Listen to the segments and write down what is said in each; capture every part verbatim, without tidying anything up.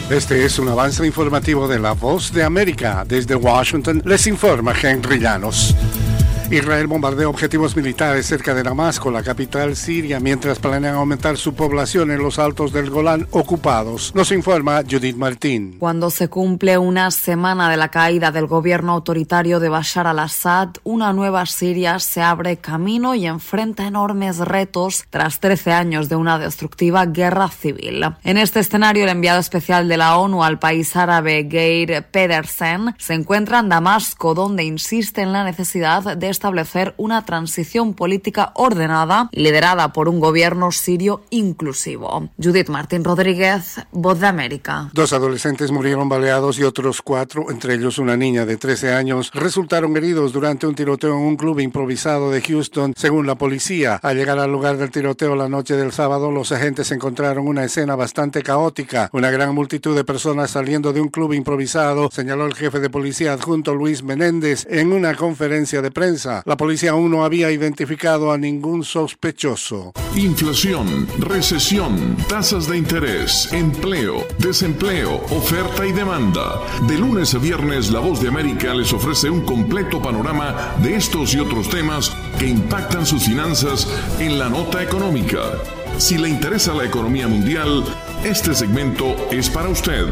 Este es un avance informativo de La Voz de América. Desde Washington les informa Henry Llanos. Israel bombardea objetivos militares cerca de Damasco, la capital siria, mientras planean aumentar su población en los altos del Golán ocupados. Nos informa Judith Martín. Cuando se cumple una semana de la caída del gobierno autoritario de Bashar al-Assad, una nueva Siria se abre camino y enfrenta enormes retos tras trece años de una destructiva guerra civil. En este escenario, el enviado especial de la ONU al país árabe, Geir Pedersen, se encuentra en Damasco, donde insiste en la necesidad de establecer una transición política ordenada liderada por un gobierno sirio inclusivo. Judith Martín Rodríguez, Voz de América. Dos adolescentes murieron baleados y otros cuatro, entre ellos una niña de trece años, resultaron heridos durante un tiroteo en un club improvisado de Houston, según la policía. Al llegar al lugar del tiroteo la noche del sábado, los agentes encontraron una escena bastante caótica. Una gran multitud de personas saliendo de un club improvisado, señaló el jefe de policía adjunto Luis Menéndez en una conferencia de prensa. La policía aún no había identificado a ningún sospechoso. Inflación, recesión, tasas de interés, empleo, desempleo, oferta y demanda. De lunes a viernes, La Voz de América les ofrece un completo panorama de estos y otros temas que impactan sus finanzas en la nota económica. Si le interesa la economía mundial, este segmento es para usted.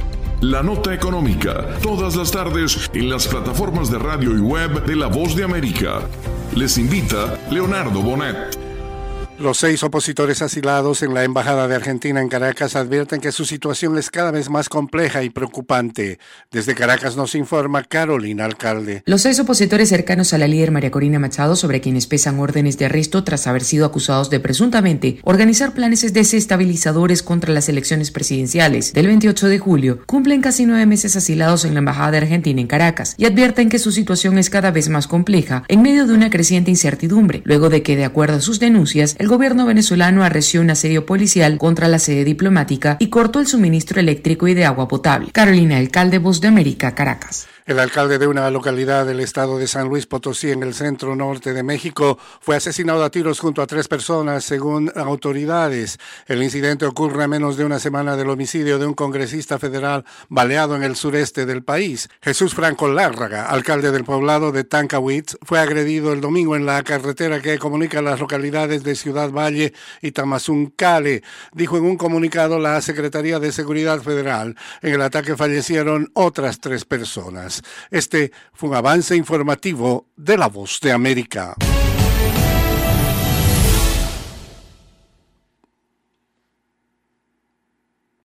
La Nota Económica, todas las tardes en las plataformas de radio y web de La Voz de América. Les invita Leonardo Bonet. Los seis opositores asilados en la Embajada de Argentina en Caracas advierten que su situación es cada vez más compleja y preocupante. Desde Caracas nos informa Carolina Alcalde. Los seis opositores cercanos a la líder María Corina Machado, sobre quienes pesan órdenes de arresto tras haber sido acusados de presuntamente organizar planes desestabilizadores contra las elecciones presidenciales del veintiocho de julio, cumplen casi nueve meses asilados en la Embajada de Argentina en Caracas y advierten que su situación es cada vez más compleja en medio de una creciente incertidumbre, luego de que, de acuerdo a sus denuncias, el gobierno venezolano arreció un asedio policial contra la sede diplomática y cortó el suministro eléctrico y de agua potable. Carolina Alcalde, Voz de América, Caracas. El alcalde de una localidad del estado de San Luis Potosí, en el centro norte de México, fue asesinado a tiros junto a tres personas, según autoridades. El incidente ocurre a menos de una semana del homicidio de un congresista federal baleado en el sureste del país. Jesús Franco Lárraga, alcalde del poblado de Tancawitz, fue agredido el domingo en la carretera que comunica las localidades de Ciudad Valle y Tamazuncale, dijo en un comunicado la Secretaría de Seguridad Federal. En el ataque fallecieron otras tres personas. Este fue un avance informativo de La Voz de América.